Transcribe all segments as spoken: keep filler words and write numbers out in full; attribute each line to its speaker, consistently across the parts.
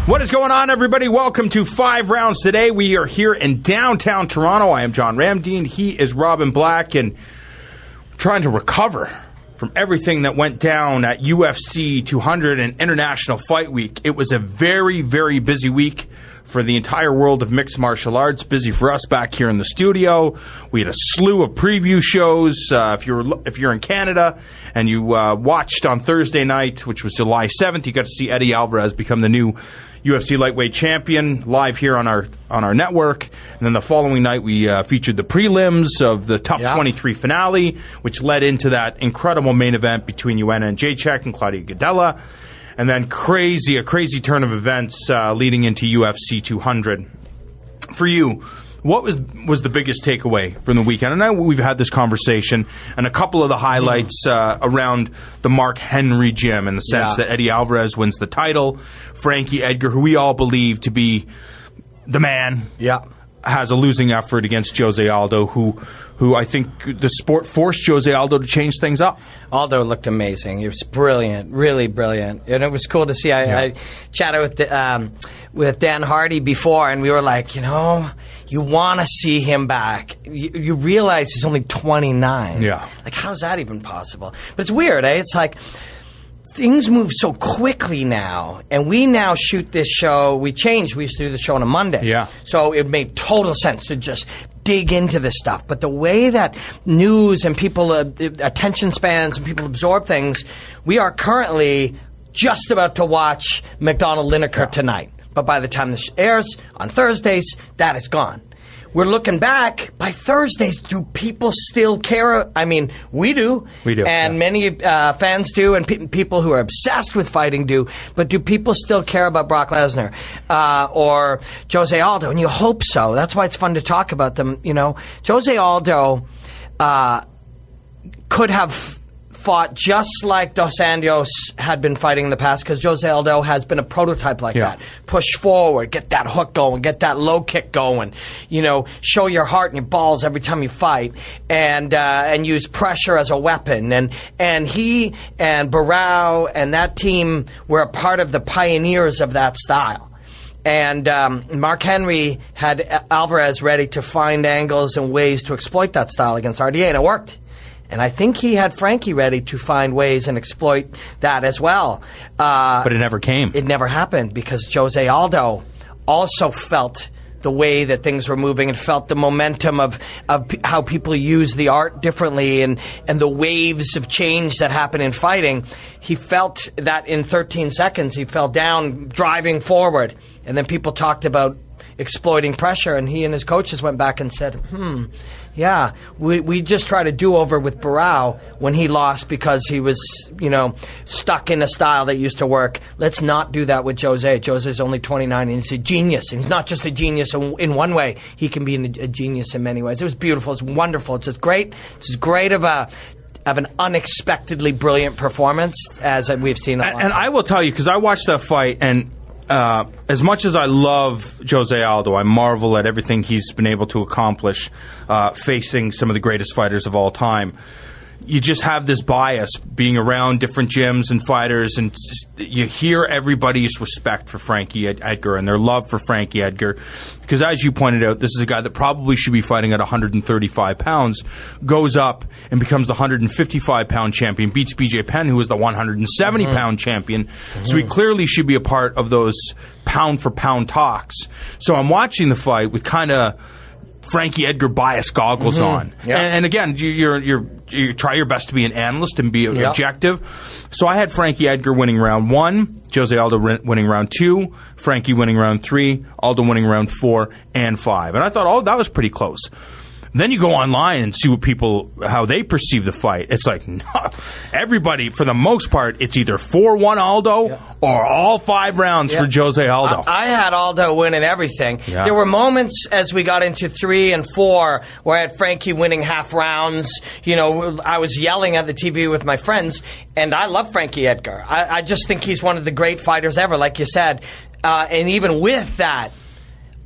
Speaker 1: What is going on, everybody? Welcome to Five Rounds Today. We are here in downtown Toronto. I am John Ramdeen. He is Robin Black, and trying to recover from everything that went down at U F C two hundred and International Fight Week. It was a very, very busy week for the entire world of mixed martial arts. Busy for us back here in the studio. We had a slew of preview shows. Uh, if you're if you're in Canada and you uh, watched on Thursday night, which was July seventh, you got to see Eddie Alvarez become the new U F C lightweight champion live here on our on our network. And then the following night, we uh, featured the prelims of the Tough yeah. twenty-three finale, which led into that incredible main event between Joanna Jędrzejczyk and Claudia Gadelha. And then crazy, a crazy turn of events uh, leading into U F C two hundred. For you, what was was the biggest takeaway from the weekend? And I know we've had this conversation, and a couple of the highlights uh, around the Mark Henry gym, in the sense yeah. that Eddie Alvarez wins the title. Frankie Edgar, who we all believe to be the man,
Speaker 2: yeah.
Speaker 1: has a losing effort against Jose Aldo, who who I think the sport forced Jose Aldo to change things up.
Speaker 2: Aldo looked amazing. He was brilliant, really brilliant. And it was cool to see. I, yeah. I chatted with the, um, with Dan Hardy before, and we were like, you know, you want to see him back. You, you realize he's only twenty-nine.
Speaker 1: Yeah.
Speaker 2: Like, how's that even possible? But it's weird, eh? It's like things move so quickly now, and we now shoot this show. We changed. We used to do the show on a Monday.
Speaker 1: Yeah.
Speaker 2: So it made total sense to just dig into this stuff. But the way that news and people, uh, attention spans and people absorb things, we are currently just about to watch McDonald Lineker yeah. tonight. But by the time this airs on Thursdays, that is gone. We're looking back. By Thursdays, do people still care? I mean, we do.
Speaker 1: We do.
Speaker 2: And
Speaker 1: yeah.
Speaker 2: many uh, fans do, and pe- people who are obsessed with fighting do. But do people still care about Brock Lesnar uh, or Jose Aldo? And you hope so. That's why it's fun to talk about them. You know, Jose Aldo uh, could have fought just like Dos Anjos had been fighting in the past, because Jose Aldo has been a prototype like
Speaker 1: yeah.
Speaker 2: that. Push forward, get that hook going, get that low kick going, you know, show your heart and your balls every time you fight, and uh, and use pressure as a weapon. And and he and Barao and that team were a part of the pioneers of that style. And um, Mark Henry had Alvarez ready to find angles and ways to exploit that style against R D A, and it worked. And I think he had Frankie ready to find ways and exploit that as well. Uh,
Speaker 1: but it never came.
Speaker 2: It never happened, because Jose Aldo also felt the way that things were moving and felt the momentum of, of p- how people use the art differently, and, and the waves of change that happen in fighting. He felt that in thirteen seconds he fell down driving forward. And then people talked about exploiting pressure, and he and his coaches went back and said, hmm, yeah, we we just tried a do-over with Barao when he lost because he was, you know, stuck in a style that used to work. Let's not do that with Jose. Jose's only twenty-nine, and he's a genius. And he's not just a genius in, in one way. He can be a genius in many ways. It was beautiful. It's wonderful. It's as great. It's as great of a of an unexpectedly brilliant performance as we've seen. A
Speaker 1: and,
Speaker 2: lot
Speaker 1: and I will tell you, because I watched that fight, and Uh, as much as I love Jose Aldo, I marvel at everything he's been able to accomplish uh, facing some of the greatest fighters of all time. You just have this bias being around different gyms and fighters, and just, you hear everybody's respect for Frankie Ed- Edgar and their love for Frankie Edgar. Because as you pointed out, this is a guy that probably should be fighting at one hundred thirty-five pounds, goes up and becomes the one hundred fifty-five pound champion, beats B J Penn, who was the one hundred seventy pound mm-hmm. champion. Mm-hmm. So he clearly should be a part of those pound-for-pound talks. So I'm watching the fight with kind of Frankie Edgar bias goggles mm-hmm. on.
Speaker 2: Yeah.
Speaker 1: And, and again, you, you're, you're, you try your best to be an analyst and be
Speaker 2: yep.
Speaker 1: objective. So I had Frankie Edgar winning round one, Jose Aldo winning round two, Frankie winning round three, Aldo winning round four and five. And I thought, oh, that was pretty close. Then you go online and see what people, how they perceive the fight. It's like, no, everybody, for the most part, it's either four one Aldo yeah. or all five rounds yeah. for Jose Aldo.
Speaker 2: I, I had Aldo winning everything.
Speaker 1: Yeah.
Speaker 2: There were moments as we got into three and four where I had Frankie winning half rounds. You know, I was yelling at the T V with my friends, and I love Frankie Edgar. I, I just think he's one of the great fighters ever, like you said. Uh, and even with that,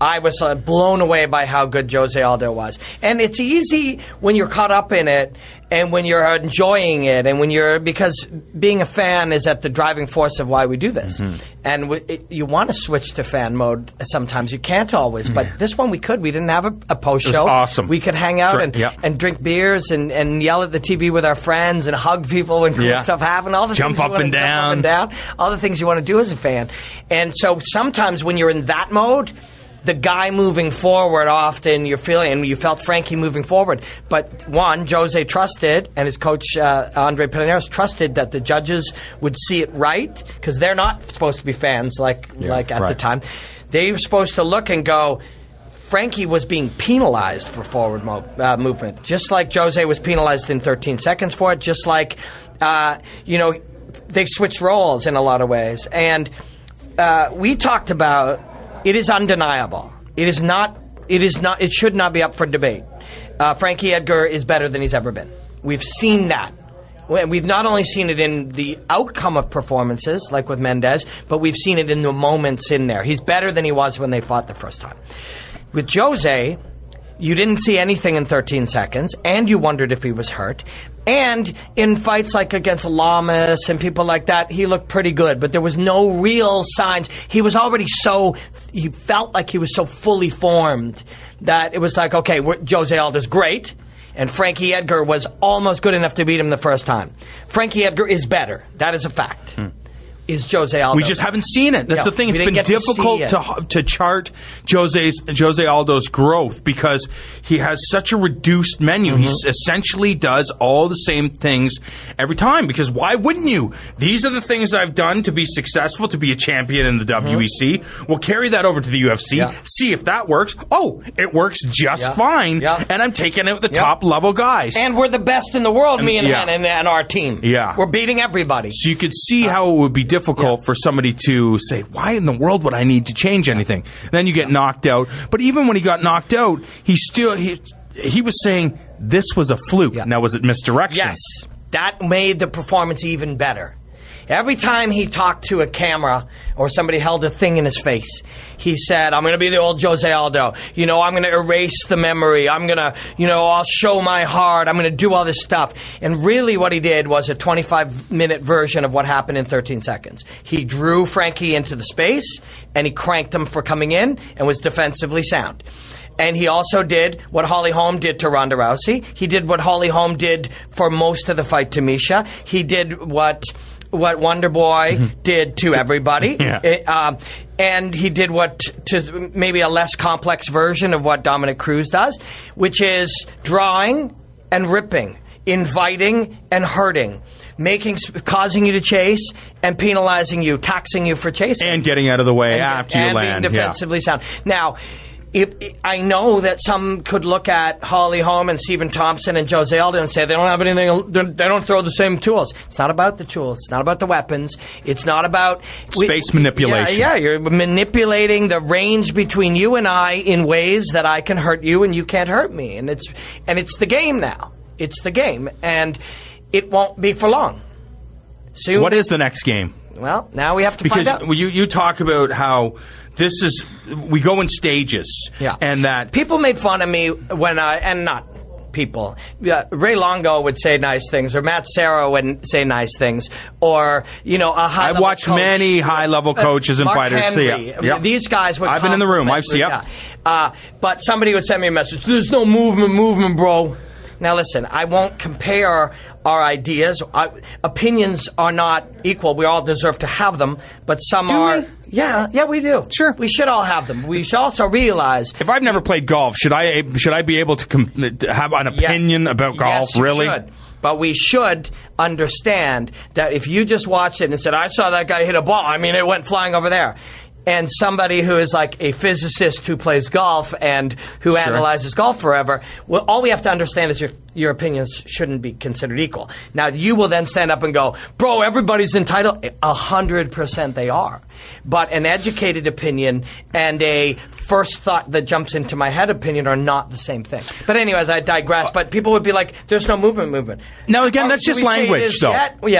Speaker 2: I was uh, blown away by how good Jose Aldo was. And it's easy when you're caught up in it and when you're enjoying it and when you're, because being a fan is at the driving force of why we do this. Mm-hmm. And w- it, you want to switch to fan mode sometimes. You can't always. But yeah. this one we could. We didn't have a, a post show.
Speaker 1: Awesome.
Speaker 2: We could hang out
Speaker 1: Drink,
Speaker 2: and,
Speaker 1: yeah.
Speaker 2: and drink beers and, and yell at the T V with our friends and hug people when cool
Speaker 1: yeah.
Speaker 2: stuff happens. All the
Speaker 1: jump
Speaker 2: things
Speaker 1: up
Speaker 2: you want
Speaker 1: and
Speaker 2: to
Speaker 1: down.
Speaker 2: Jump up and down. All the things you want to do as a fan. And so sometimes when you're in that mode, the guy moving forward, often you're feeling, and you felt Frankie moving forward. But one, Jose trusted, and his coach, uh, Andre Pinares, trusted that the judges would see it right, because they're not supposed to be fans like,
Speaker 1: yeah,
Speaker 2: like at
Speaker 1: right.
Speaker 2: the time. They were supposed to look and go, Frankie was being penalized for forward mo- uh, movement, just like Jose was penalized in thirteen seconds for it, just like, uh, you know, they switched roles in a lot of ways. And uh, we talked about, it is undeniable. It is not, it is not, it should not be up for debate. Uh, Frankie Edgar is better than he's ever been. We've seen that. We've not only seen it in the outcome of performances, like with Mendez, but we've seen it in the moments in there. He's better than he was when they fought the first time. With Jose, you didn't see anything in thirteen seconds, and you wondered if he was hurt. And in fights like against Lamas and people like that, he looked pretty good, but there was no real signs. He was already so, he felt like he was so fully formed that it was like, okay, we're, Jose Aldo's great, and Frankie Edgar was almost good enough to beat him the first time. Frankie Edgar is better. That is a fact. Hmm. Is Jose Aldo.
Speaker 1: We just haven't seen it. That's
Speaker 2: no,
Speaker 1: the thing. It's been
Speaker 2: to
Speaker 1: difficult to, to to chart Jose's Jose Aldo's growth because he has such a reduced menu. Mm-hmm. He essentially does all the same things every time. Because why wouldn't you? These are the things I've done to be successful, to be a champion in the mm-hmm. W E C. We'll carry that over to the U F C. Yeah. See if that works. Oh, it works just
Speaker 2: yeah.
Speaker 1: fine.
Speaker 2: Yeah.
Speaker 1: And I'm taking it with the
Speaker 2: yeah.
Speaker 1: top level guys.
Speaker 2: And we're the best in the world,
Speaker 1: and,
Speaker 2: me and
Speaker 1: yeah.
Speaker 2: Han and, and our team.
Speaker 1: Yeah.
Speaker 2: We're beating everybody.
Speaker 1: So you could see uh, how it would be difficult yeah. for somebody to say, why in the world would I need to change anything? Then you get knocked out. But even when he got knocked out, he still he, he was saying this was a fluke. Yeah. Now, was it misdirection?
Speaker 2: Yes. That made the performance even better. Every time he talked to a camera or somebody held a thing in his face, he said, I'm going to be the old Jose Aldo. You know, I'm going to erase the memory. I'm going to, you know, I'll show my heart. I'm going to do all this stuff. And really what he did was a twenty-five minute version of what happened in thirteen seconds. He drew Frankie into the space, and he cranked him for coming in and was defensively sound. And he also did what Holly Holm did to Ronda Rousey. He did what Holly Holm did for most of the fight to Misha. He did what... what Wonder Boy mm-hmm. did to everybody.
Speaker 1: Yeah.
Speaker 2: It, um, and he did what, to maybe a less complex version of what Dominic Cruz does, which is drawing and ripping, inviting and hurting, making, causing you to chase and penalizing you, taxing you for chasing.
Speaker 1: And getting out of the way
Speaker 2: and,
Speaker 1: after
Speaker 2: and
Speaker 1: you land.
Speaker 2: And being defensively
Speaker 1: yeah.
Speaker 2: sound. Now, If, I know that some could look at Holly Holm and Stephen Thompson and Jose Aldo and say they don't have anything, they don't throw the same tools. It's not about the tools. It's not about the weapons. It's not about...
Speaker 1: Space
Speaker 2: we,
Speaker 1: manipulation.
Speaker 2: Yeah, yeah, you're manipulating the range between you and I in ways that I can hurt you and you can't hurt me. And it's and it's the game now. It's the game. And it won't be for long. Soon,
Speaker 1: what is the next game?
Speaker 2: Well, now we have to
Speaker 1: because
Speaker 2: find out.
Speaker 1: Because you, you talk about how... This is, we go in stages.
Speaker 2: Yeah.
Speaker 1: And that.
Speaker 2: People made fun of me when I, and not people. Yeah, Ray Longo would say nice things, or Matt Serra would say nice things, or, you know, a high
Speaker 1: I've watched
Speaker 2: coach,
Speaker 1: many high level coaches
Speaker 2: uh,
Speaker 1: and
Speaker 2: Mark
Speaker 1: fighters.
Speaker 2: Henry.
Speaker 1: Yeah. Yeah.
Speaker 2: These guys would
Speaker 1: I've been in the room. I've seen
Speaker 2: yeah. uh, But somebody would send me a message, there's no movement, movement, bro. Now listen, I won't compare our ideas. I, opinions are not equal. We all deserve to have them, but some
Speaker 1: do
Speaker 2: are...
Speaker 1: We?
Speaker 2: Yeah, yeah, we do.
Speaker 1: Sure.
Speaker 2: We should all have them. We should also realize...
Speaker 1: If I've never played golf, should I should I be able to, com- to have an opinion
Speaker 2: yes.
Speaker 1: about golf,
Speaker 2: yes, you
Speaker 1: really?
Speaker 2: Should. But we should understand that if you just watched it and said, I saw that guy hit a ball, I mean, it went flying over there. And somebody who is like a physicist who plays golf and who
Speaker 1: sure.
Speaker 2: analyzes golf forever, well, all we have to understand is your your opinions shouldn't be considered equal. Now, you will then stand up and go, bro, everybody's entitled. A hundred percent they are. But an educated opinion and a first thought that jumps into my head opinion are not the same thing. But anyways, I digress. But people would be like, there's no movement movement.
Speaker 1: Now, again,
Speaker 2: Or,
Speaker 1: that's just
Speaker 2: we say it
Speaker 1: language,
Speaker 2: is
Speaker 1: though.
Speaker 2: Yet? Yeah.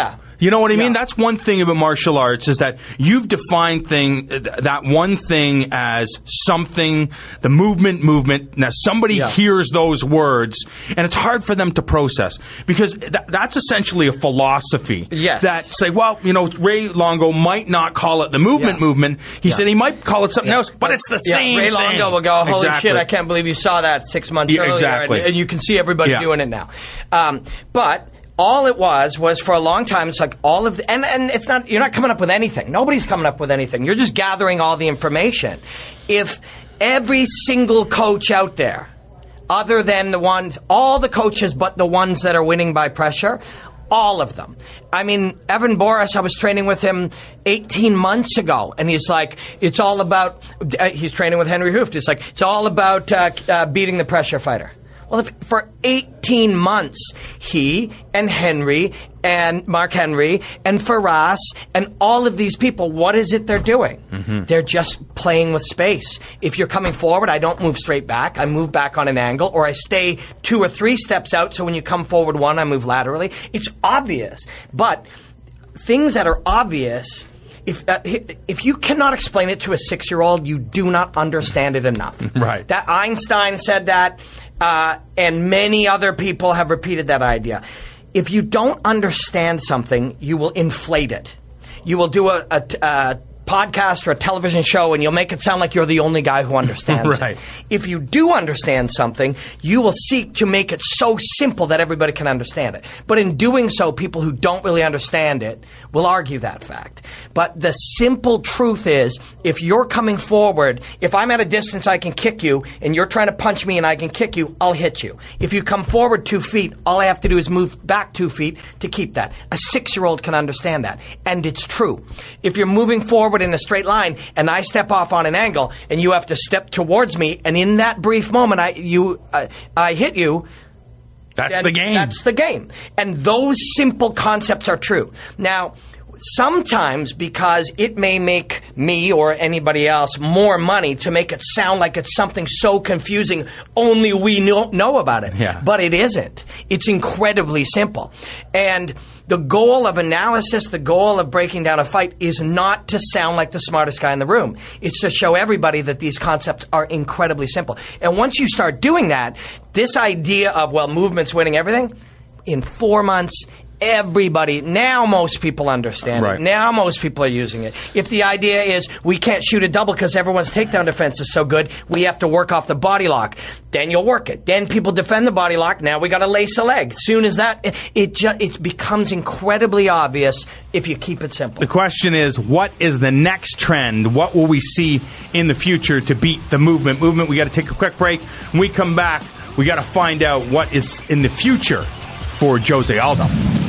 Speaker 1: You know what I mean?
Speaker 2: Yeah.
Speaker 1: That's one thing about martial arts is that you've defined thing that one thing as something, the movement, movement. Now somebody
Speaker 2: Yeah.
Speaker 1: hears those words, and it's hard for them to process because th- that's essentially a philosophy.
Speaker 2: Yes.
Speaker 1: That say, well, you know, Ray Longo might not call it the movement,
Speaker 2: Yeah.
Speaker 1: movement. He
Speaker 2: Yeah.
Speaker 1: said he might call it something
Speaker 2: Yeah.
Speaker 1: else, but it's the
Speaker 2: Yeah,
Speaker 1: same
Speaker 2: Ray
Speaker 1: thing.
Speaker 2: Longo will go, holy
Speaker 1: Exactly.
Speaker 2: shit, I can't believe you saw that six months
Speaker 1: Yeah,
Speaker 2: earlier.
Speaker 1: exactly.
Speaker 2: And, and you can see everybody
Speaker 1: Yeah.
Speaker 2: doing it now. Um, but all it was was for a long time, it's like all of the, and, and it's not, you're not coming up with anything. Nobody's coming up with anything. You're just gathering all the information. If every single coach out there, other than the ones, all the coaches but the ones that are winning by pressure, all of them. I mean, Evan Boris, I was training with him eighteen months ago, and he's like, it's all about, uh, he's training with Henry Hooft. It's like, it's all about uh, uh, beating the pressure fighter. Well, if, for eighteen months, he and Henry and Mark Henry and Firas and all of these people, what is it they're doing? Mm-hmm. They're just playing with space. If you're coming forward, I don't move straight back. I move back on an angle, or I stay two or three steps out, so when you come forward one, I move laterally. It's obvious. But things that are obvious... If uh, if you cannot explain it to a six-year-old, you do not understand it enough.
Speaker 1: Right.
Speaker 2: That Einstein said that, uh, and many other people have repeated that idea. If you don't understand something, you will inflate it. You will do a, a, a podcast or a television show, and you'll make it sound like you're the only guy who understands
Speaker 1: Right.
Speaker 2: it. If you do understand something, you will seek to make it so simple that everybody can understand it. But in doing so, people who don't really understand it will argue that fact. But the simple truth is, if you're coming forward, if I'm at a distance I can kick you, and you're trying to punch me and I can kick you, I'll hit you. If you come forward two feet, all I have to do is move back two feet to keep that. A six-year-old can understand that. And it's true. If you're moving forward in a straight line and I step off on an angle and you have to step towards me, and in that brief moment I you uh, I hit you,
Speaker 1: That's
Speaker 2: then
Speaker 1: the game.
Speaker 2: That's the game. And those simple concepts are true. Now, sometimes, because it may make me or anybody else more money to make it sound like it's something so confusing, only we know, know about it.
Speaker 1: Yeah.
Speaker 2: But it isn't. It's incredibly simple. And the goal of analysis, the goal of breaking down a fight, is not to sound like the smartest guy in the room. It's to show everybody that these concepts are incredibly simple. And once you start doing that, this idea of, well, movement's winning everything, in four months, everybody, now most people understand
Speaker 1: Right.
Speaker 2: it. Now most people are using it. If the idea is we can't shoot a double because everyone's takedown defense is so good, we have to work off the body lock, then you'll work it. Then people defend the body lock, now we got to lace a leg. Soon as that, it, it, ju- it becomes incredibly obvious if you keep it simple.
Speaker 1: The question is, what is the next trend? What will we see in the future to beat the movement? Movement, we got to take a quick break. When we come back, we got to find out what is in the future for Jose Aldo.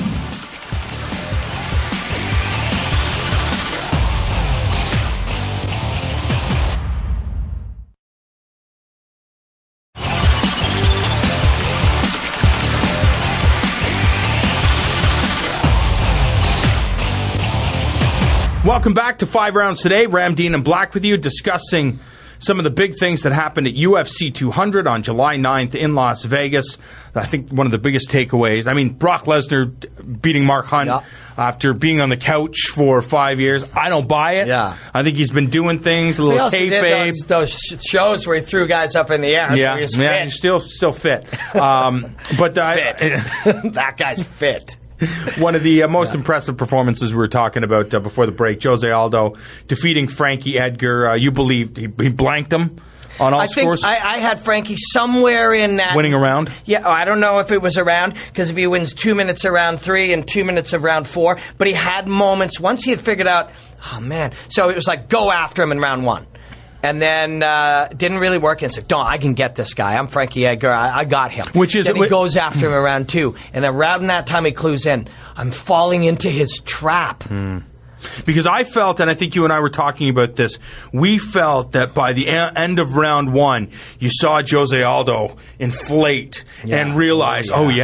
Speaker 1: Welcome back to Five Rounds Today. Ram, Dean, and Black with you, discussing some of the big things that happened at U F C two hundred on July ninth in Las Vegas. I think one of the biggest takeaways, I mean, Brock Lesnar beating Mark Hunt
Speaker 2: Yeah.
Speaker 1: after being on the couch for five years. I don't buy it.
Speaker 2: Yeah.
Speaker 1: I think he's been doing things, a
Speaker 2: He
Speaker 1: little
Speaker 2: also did
Speaker 1: kayfabe.
Speaker 2: those, those sh- shows where he threw guys up in the air.
Speaker 1: Yeah,
Speaker 2: so he's
Speaker 1: yeah,
Speaker 2: fit.
Speaker 1: he's still, still fit. Um, but I,
Speaker 2: Fit. That guy's fit.
Speaker 1: one of the uh, most yeah. impressive performances we were talking about uh, before the break, Jose Aldo defeating Frankie Edgar. Uh, you believed he, he blanked him on all
Speaker 2: I
Speaker 1: scores?
Speaker 2: think I, I had Frankie somewhere in that.
Speaker 1: Winning a round?
Speaker 2: Yeah, I don't know if it was a round, because if he wins two minutes of round three and two minutes of round four, but he had moments, once he had figured out, oh man, so it was like, go after him in round one. And then uh, didn't really work. And said, "No, I can get this guy. I'm Frankie Edgar. I, I got him."
Speaker 1: Which is
Speaker 2: then he
Speaker 1: wh-
Speaker 2: goes after him around two, and around that time he clues in. I'm falling into his trap.
Speaker 1: Mm. Because I felt, and I think you and I were talking about this, we felt that by the a- end of round one, you saw Jose Aldo inflate
Speaker 2: Yeah.
Speaker 1: and realize,
Speaker 2: Oh, yeah.
Speaker 1: oh yeah,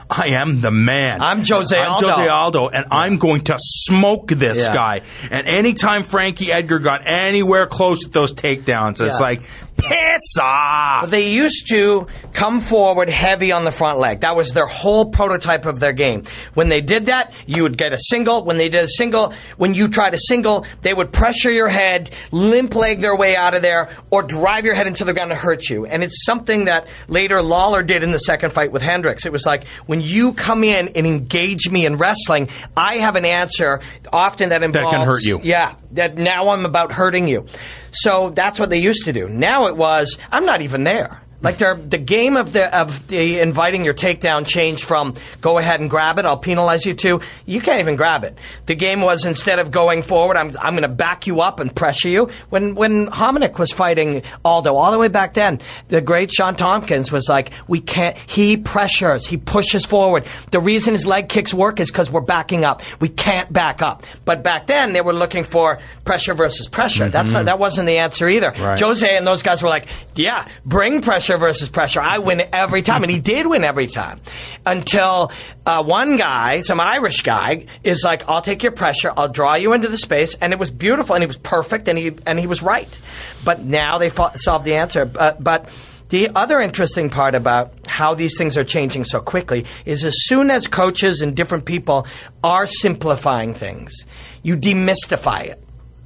Speaker 1: I am the man.
Speaker 2: I'm Jose
Speaker 1: I'm
Speaker 2: Aldo.
Speaker 1: Jose Aldo, and yeah. I'm going to smoke this
Speaker 2: yeah.
Speaker 1: guy. And anytime Frankie Edgar got anywhere close to those takedowns, it's yeah. like, piss off.
Speaker 2: But they used to come forward heavy on the front leg. That was their whole prototype of their game. When they did that, you would get a single. When they did a single, when you tried a single, they would pressure your head, limp leg their way out of there, or drive your head into the ground to hurt you. And it's something that later Lawler did in the second fight with Hendricks. It was like, when you come in and engage me in wrestling, I have an answer often that involves...
Speaker 1: That can hurt you.
Speaker 2: Yeah. That now I'm about hurting you. So that's what they used to do. Now it was, I'm not even there. Like they're, the game of the of the inviting your takedown changed from go ahead and grab it, I'll penalize you, to you can't even grab it. The game was, instead of going forward, I'm I'm going to back you up and pressure you. When when Hominick was fighting Aldo all the way back then, the great Sean Tompkins was like, we can't. He pressures, he pushes forward. The reason his leg kicks work is because we're backing up. We can't back up. But back then they were looking for pressure versus pressure. Mm-hmm. That's that wasn't the answer either.
Speaker 1: Right.
Speaker 2: Jose and those guys were like, yeah, bring pressure versus pressure. I win every time. And he did win every time. Until uh, one guy, some Irish guy, is like, I'll take your pressure, I'll draw you into the space. And it was beautiful, and he was perfect, and he and he was right. But now they fought, solved the answer. Uh, but the other interesting part about how these things are changing so quickly is, as soon as coaches and different people are simplifying things, you demystify it.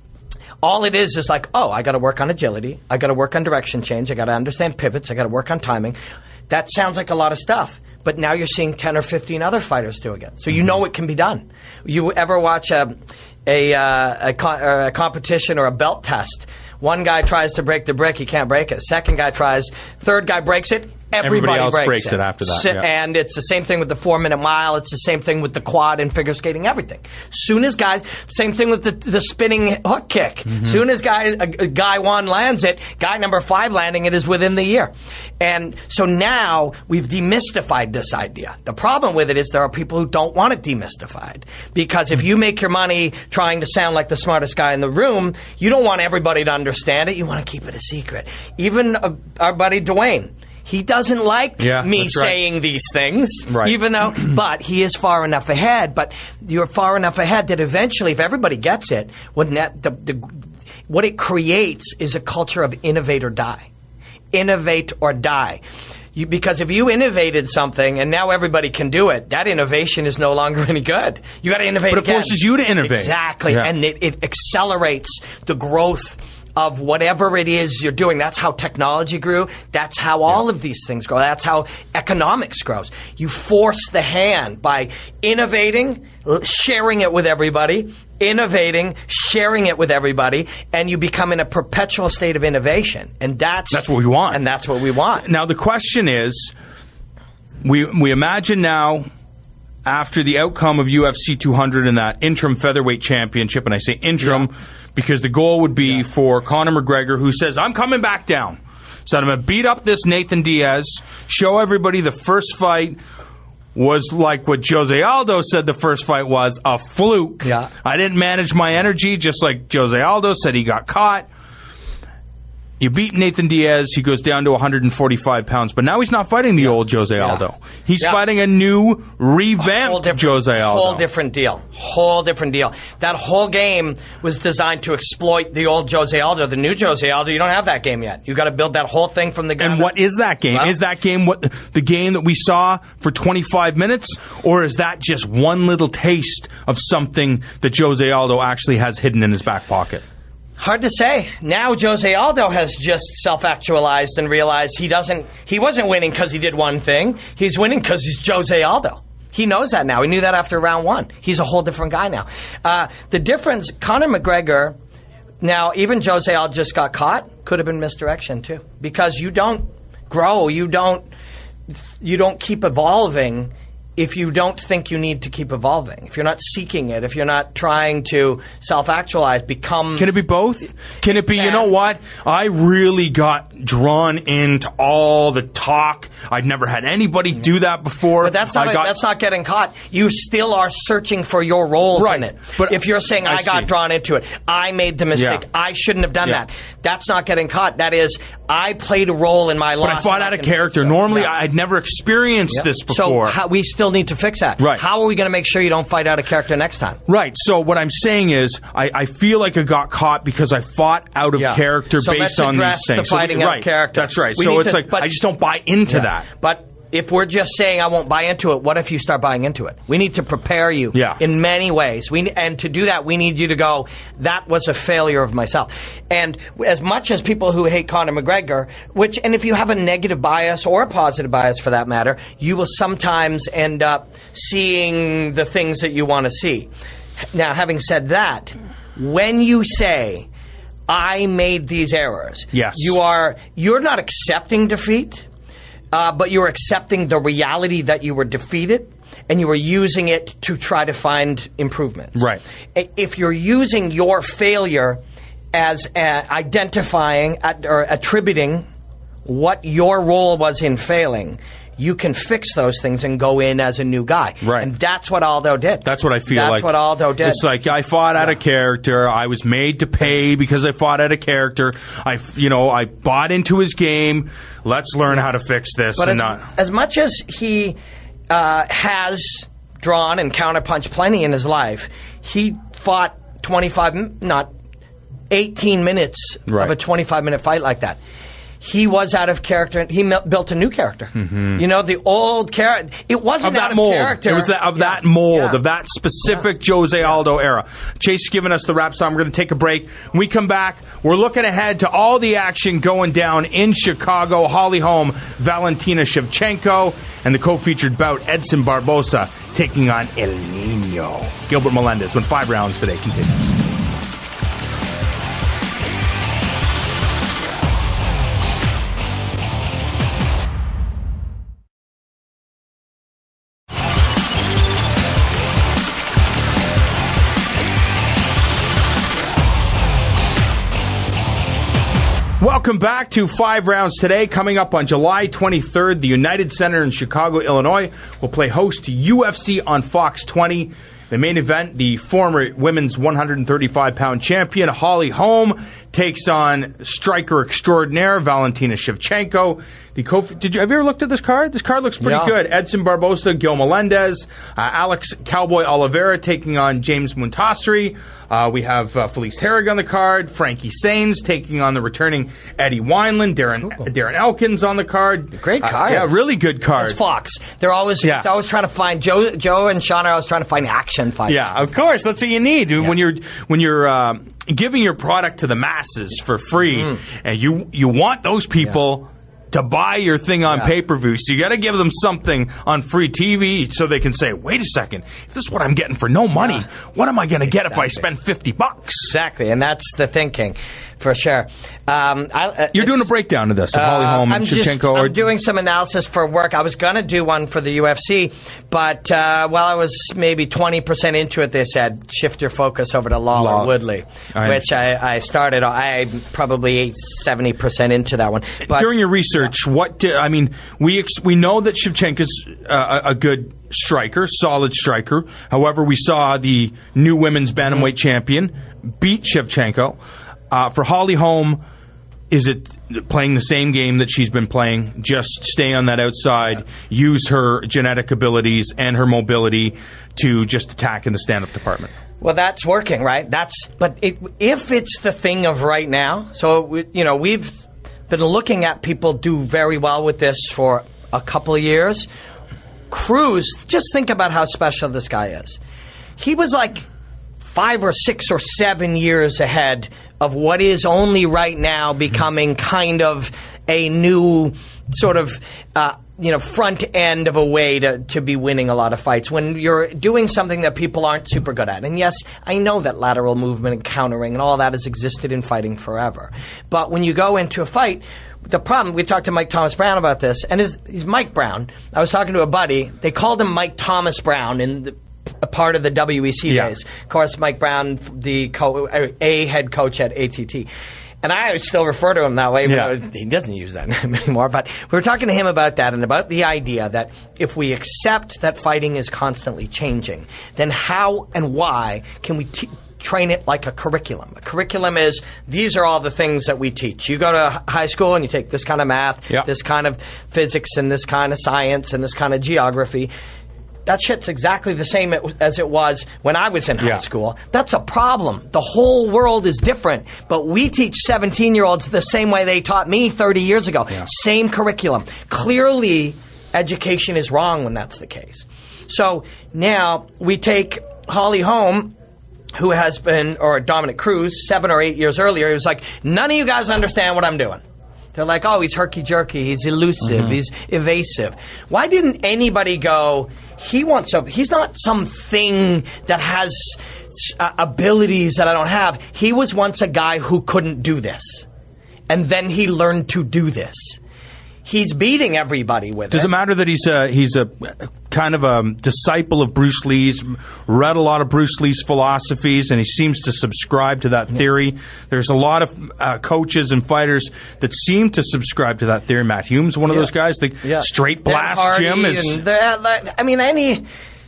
Speaker 2: All it is is like, oh, I got to work on agility. I got to work on direction change. I got to understand pivots. I got to work on timing. That sounds like a lot of stuff. But now you're seeing ten or fifteen other fighters doing it. So you know it can be done. You ever watch a a, uh, a, co- or a competition or a belt test? One guy tries to break the brick. He can't break it. Second guy tries. Third guy breaks it. Everybody,
Speaker 1: Everybody else
Speaker 2: breaks,
Speaker 1: breaks
Speaker 2: it.
Speaker 1: it after that.
Speaker 2: So,
Speaker 1: yeah.
Speaker 2: And it's the same thing with the four-minute mile. It's the same thing with the quad and figure skating, everything. Soon as guys, same thing with the, the spinning hook kick. Mm-hmm. Soon as guy, a, a guy one lands it, guy number five landing it is within the year. And so now we've demystified this idea. The problem with it is there are people who don't want it demystified. Because if you make your money trying to sound like the smartest guy in the room, you don't want everybody to understand it. You want to keep it a secret. Even uh, our buddy Dwayne. He doesn't like
Speaker 1: yeah,
Speaker 2: me
Speaker 1: that's right.
Speaker 2: saying these things,
Speaker 1: right.
Speaker 2: even though, but he is far enough ahead. But you're far enough ahead that eventually, if everybody gets it, when that, the, the, what it creates is a culture of innovate or die. Innovate or die. You, because if you innovated something and now everybody can do it, that innovation is no longer any good. You got to innovate
Speaker 1: But it
Speaker 2: again.
Speaker 1: forces you to innovate.
Speaker 2: Exactly.
Speaker 1: Yeah.
Speaker 2: And it, it accelerates the growth of whatever it is you're doing. That's how technology grew. That's how all yeah. of these things grow. That's how economics grows. You force the hand by innovating, sharing it with everybody, innovating, sharing it with everybody, and you become in a perpetual state of innovation. And that's
Speaker 1: that's what we want.
Speaker 2: And that's what we want.
Speaker 1: Now the question is, we we imagine now, after the outcome of U F C two hundred and that interim featherweight championship, and I say interim yeah. because the goal would be yeah. for Conor McGregor, who says, I'm coming back down. So I'm going to beat up this Nathan Diaz, show everybody the first fight was like what Jose Aldo said the first fight was, a fluke.
Speaker 2: Yeah.
Speaker 1: I didn't manage my energy, just like Jose Aldo said he got caught. You beat Nathan Diaz, he goes down to one hundred forty-five pounds, but now he's not fighting the yeah. old Jose yeah. Aldo. He's yeah. fighting a new, revamped a Jose Aldo.
Speaker 2: Whole different deal. Whole different deal. That whole game was designed to exploit the old Jose Aldo. The new Jose Aldo, you don't have that game yet. You got to build that whole thing from the ground.
Speaker 1: And what is that game? Well, is that game what the game that we saw for twenty-five minutes, or is that just one little taste of something that Jose Aldo actually has hidden in his back pocket?
Speaker 2: Hard to say. Now Jose Aldo has just self-actualized and realized he doesn't. He wasn't winning because he did one thing. He's winning because he's Jose Aldo. He knows that now. He knew that after round one. He's a whole different guy now. Uh, the difference, Conor McGregor. Now, even Jose Aldo just got caught. Could have been misdirection too, because you don't grow. You don't. You don't keep evolving if you don't think you need to keep evolving, if you're not seeking it, if you're not trying to self-actualize, become...
Speaker 1: Can it be both? Can it be, you know what? I really got drawn into all the talk. I'd never had anybody do that before.
Speaker 2: But that's not, a,
Speaker 1: got,
Speaker 2: that's not getting caught. You still are searching for your roles
Speaker 1: right.
Speaker 2: in it.
Speaker 1: But
Speaker 2: if you're saying, I, I got see. drawn into it, I made the mistake,
Speaker 1: yeah.
Speaker 2: I shouldn't have done
Speaker 1: yeah.
Speaker 2: that, that's not getting caught. That is, I played a role in my
Speaker 1: but
Speaker 2: loss.
Speaker 1: But I fought out of character.
Speaker 2: So.
Speaker 1: Normally,
Speaker 2: yeah.
Speaker 1: I'd never experienced
Speaker 2: yeah.
Speaker 1: this before.
Speaker 2: So how, we still still need to fix that.
Speaker 1: Right.
Speaker 2: How are we going to make sure you don't fight out of character next time?
Speaker 1: Right. So what I'm saying is, I, I feel like I got caught because I fought out of
Speaker 2: Yeah.
Speaker 1: character
Speaker 2: so
Speaker 1: based
Speaker 2: let's
Speaker 1: on
Speaker 2: address
Speaker 1: these things.
Speaker 2: The fighting
Speaker 1: so we,
Speaker 2: out
Speaker 1: right.
Speaker 2: of character.
Speaker 1: That's right.
Speaker 2: We
Speaker 1: so
Speaker 2: need
Speaker 1: it's
Speaker 2: to-
Speaker 1: like
Speaker 2: but-
Speaker 1: I just don't buy into
Speaker 2: Yeah.
Speaker 1: that.
Speaker 2: But if we're just saying I won't buy into it, what if you start buying into it? We need to prepare you
Speaker 1: Yeah.
Speaker 2: in many ways. We and to do that, we need you to go, that was a failure of myself. And as much as people who hate Conor McGregor, which and if you have a negative bias or a positive bias for that matter, you will sometimes end up seeing the things that you want to see. Now, having said that, when you say I made these errors,
Speaker 1: Yes.
Speaker 2: you are you're not accepting defeat. Uh, but you're accepting the reality that you were defeated, and you were using it to try to find improvements.
Speaker 1: Right.
Speaker 2: I- If you're using your failure as uh, identifying at, or attributing what your role was in failing, you can fix those things and go in as a new guy.
Speaker 1: Right.
Speaker 2: And that's what Aldo did.
Speaker 1: That's what I feel
Speaker 2: that's
Speaker 1: like.
Speaker 2: That's what Aldo did.
Speaker 1: It's like I fought out
Speaker 2: Yeah.
Speaker 1: of character. I was made to pay because I fought out of character. I, you know, I bought into his game. Let's learn how to fix this.
Speaker 2: But
Speaker 1: and
Speaker 2: as,
Speaker 1: not.
Speaker 2: as much as he uh, has drawn and counterpunched plenty in his life, he fought twenty-five, m- not eighteen minutes
Speaker 1: Right.
Speaker 2: of a twenty-five minute fight like that. He was out of character. He mel- built a new character. You know, the old character. It wasn't
Speaker 1: Of
Speaker 2: out
Speaker 1: that
Speaker 2: of
Speaker 1: mold.
Speaker 2: character.
Speaker 1: It was that, of
Speaker 2: Yeah.
Speaker 1: that mold,
Speaker 2: Yeah.
Speaker 1: of that specific Jose Aldo era. Chase is giving us the rap song. We're going to take a break. When we come back, we're looking ahead to all the action going down in Chicago. Holly Holm, Valentina Shevchenko, and the co-featured bout, Edson Barbosa, taking on El Nino. Gilbert Melendez, when Five Rounds Today continues. Welcome back to Five Rounds Today. Coming up on July twenty-third, the United Center in Chicago, Illinois will play host to U F C on Fox twenty. The main event, the former women's one thirty-five pound champion, Holly Holm, takes on striker extraordinaire, Valentina Shevchenko. The co- Did you have you ever looked at this card? This card looks pretty
Speaker 2: Yeah.
Speaker 1: good. Edson Barbosa, Gil Melendez, uh, Alex Cowboy Oliveira taking on James Muntasiri. Uh, we have uh, Felice Herrig on the card. Frankie Sains taking on the returning Eddie Wineland. Darren Darren Elkins on the card.
Speaker 2: Great
Speaker 1: Uh,
Speaker 2: card.
Speaker 1: yeah, really good card.
Speaker 2: It's Fox. They're always,
Speaker 1: Yeah.
Speaker 2: it's always trying to find, Joe Joe and Sean are always trying to find action fights.
Speaker 1: Yeah, of course. That's what you need when you're when you're uh, giving your product to the masses for free,
Speaker 2: Mm-hmm.
Speaker 1: and you you want those people. To buy your thing on
Speaker 2: Yeah.
Speaker 1: pay-per-view. So you got to give them something on free T V so they can say, wait a second, if this is what I'm getting for no money,
Speaker 2: Yeah.
Speaker 1: what am I going to get if I
Speaker 2: Exactly.
Speaker 1: spend fifty bucks?
Speaker 2: Exactly, and that's the thinking, for sure. Um, I, uh,
Speaker 1: You're doing a
Speaker 2: it's-
Speaker 1: breakdown of this, of
Speaker 2: Uh,
Speaker 1: Holly Holm
Speaker 2: I'm
Speaker 1: and
Speaker 2: just,
Speaker 1: Shevchenko. or-
Speaker 2: I'm doing some analysis for work. I was going to do one for the U F C, but uh, while I was maybe twenty percent into it, they said, shift your focus over to Lawler
Speaker 1: Law-
Speaker 2: Woodley,
Speaker 1: I-
Speaker 2: which I, I started. I'm probably seventy percent into that one. But
Speaker 1: During your research, what did, I mean, we ex- we know that Shevchenko's uh, a, a good striker, solid striker. However, we saw the new women's bantamweight champion beat Shevchenko. Uh, for Holly Holm, is it playing the same game that she's been playing? Just stay on that outside, use her genetic abilities and her mobility to just attack in the stand-up department.
Speaker 2: Well, that's working, right? That's but it, if it's the thing of right now. So we, you know, we've been looking at people do very well with this for a couple of years. Cruz, just think about how special this guy is. He was like five or six or seven years ahead of what is only right now becoming kind of a new sort of uh, you know front end of a way to, to be winning a lot of fights when you're doing something that people aren't super good at. And yes, I know that lateral movement and countering and all that has existed in fighting forever. But when you go into a fight, the problem, we talked to Mike Thomas Brown about this, and his, he's Mike Brown. I was talking to a buddy. They called him Mike Thomas Brown in the, a part of the W E C
Speaker 1: Yeah.
Speaker 2: days. Of course, Mike Brown, the co- a head coach at A T T. And I still refer to him that way.
Speaker 1: Yeah.
Speaker 2: But he doesn't use that anymore. But we were talking to him about that and about the idea that if we accept that fighting is constantly changing, then how and why can we t- train it like a curriculum? A curriculum is, these are all the things that we teach. You go to high school and you take this kind of math,
Speaker 1: Yeah.
Speaker 2: this kind of physics, and this kind of science, and this kind of geography. that shit's exactly the same as it was when I was in high
Speaker 1: Yeah.
Speaker 2: school. That's a problem. The whole world is different. But we teach seventeen-year-olds the same way they taught me thirty years ago.
Speaker 1: Yeah.
Speaker 2: Same curriculum. Clearly, education is wrong when that's the case. So now we take Holly home, who has been, or Dominic Cruz, seven or eight years earlier. He was like, none of you guys understand what I'm doing. They're like, oh, he's herky-jerky, he's elusive,
Speaker 1: Mm-hmm.
Speaker 2: he's evasive. Why didn't anybody go, he wants a, he's not something that has uh, abilities that I don't have. He was once a guy who couldn't do this. And then he learned to do this. He's beating everybody with it.
Speaker 1: Does it matter that he's a, he's a kind of a disciple of Bruce Lee's, read a lot of Bruce Lee's philosophies, and he seems to subscribe to that theory? There's a lot of uh, coaches and fighters that seem to subscribe to that theory. Matt Hume's one of
Speaker 2: Yeah.
Speaker 1: those guys. The
Speaker 2: Yeah.
Speaker 1: straight
Speaker 2: Dan
Speaker 1: blast
Speaker 2: Hardy
Speaker 1: Jim is...
Speaker 2: and the- I mean, any...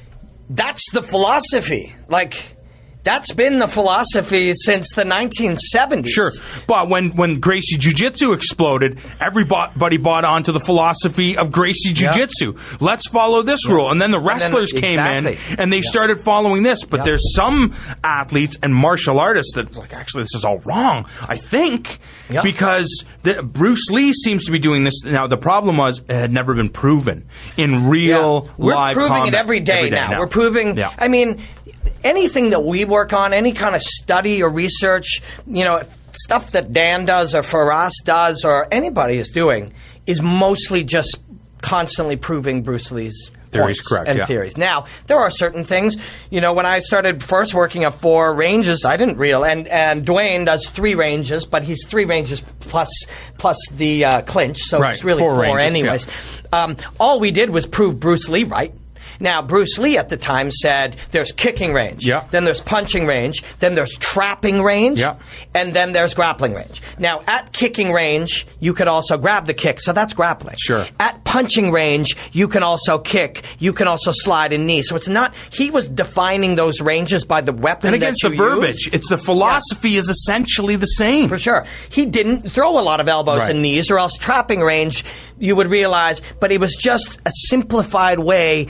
Speaker 2: That's the philosophy. Like... That's been the philosophy since the nineteen seventies.
Speaker 1: Sure, but when, when Gracie Jiu-Jitsu exploded, everybody bought onto the philosophy of Gracie Jiu-Jitsu. Let's follow this rule. And then the wrestlers
Speaker 2: then,
Speaker 1: came
Speaker 2: exactly.
Speaker 1: in, and they
Speaker 2: Yeah.
Speaker 1: started following this. But
Speaker 2: Yeah.
Speaker 1: there's some athletes and martial artists that, like, actually, this is all wrong, I think,
Speaker 2: Yeah.
Speaker 1: because the, Bruce Lee seems to be doing this. Now, the problem was it had never been proven in real,
Speaker 2: Yeah. We're
Speaker 1: live
Speaker 2: proving
Speaker 1: combat.
Speaker 2: it every day,
Speaker 1: Every day
Speaker 2: now.
Speaker 1: now.
Speaker 2: We're proving.
Speaker 1: Yeah.
Speaker 2: I mean, anything that we work on, any kind of study or research, you know, stuff that Dan does or Faraz does or anybody is doing, is mostly just constantly proving Bruce Lee's
Speaker 1: Theories,
Speaker 2: points
Speaker 1: correct,
Speaker 2: and
Speaker 1: yeah.
Speaker 2: theories. Now, there are certain things, you know, when I started first working at four ranges, I didn't reel, and, and Dwayne does three ranges, but he's three ranges plus plus the uh, clinch, so
Speaker 1: Right,
Speaker 2: it's really
Speaker 1: four
Speaker 2: four,
Speaker 1: ranges,
Speaker 2: anyways. Um, all we did was prove Bruce Lee right. Now, Bruce Lee at the time said there's kicking range,
Speaker 1: Yeah.
Speaker 2: then there's punching range, then there's trapping range,
Speaker 1: Yeah.
Speaker 2: and then there's grappling range. Now, at kicking range, you could also grab the kick, so that's grappling.
Speaker 1: Sure.
Speaker 2: At punching range, you can also kick, you can also slide and knee. So it's not, he was defining those ranges by the weapon
Speaker 1: And against
Speaker 2: that
Speaker 1: the
Speaker 2: you
Speaker 1: verbiage,
Speaker 2: use.
Speaker 1: it's the philosophy is essentially the same.
Speaker 2: For sure. He didn't throw a lot of elbows
Speaker 1: Right.
Speaker 2: and knees, or else trapping range, you would realize, but it was just a simplified way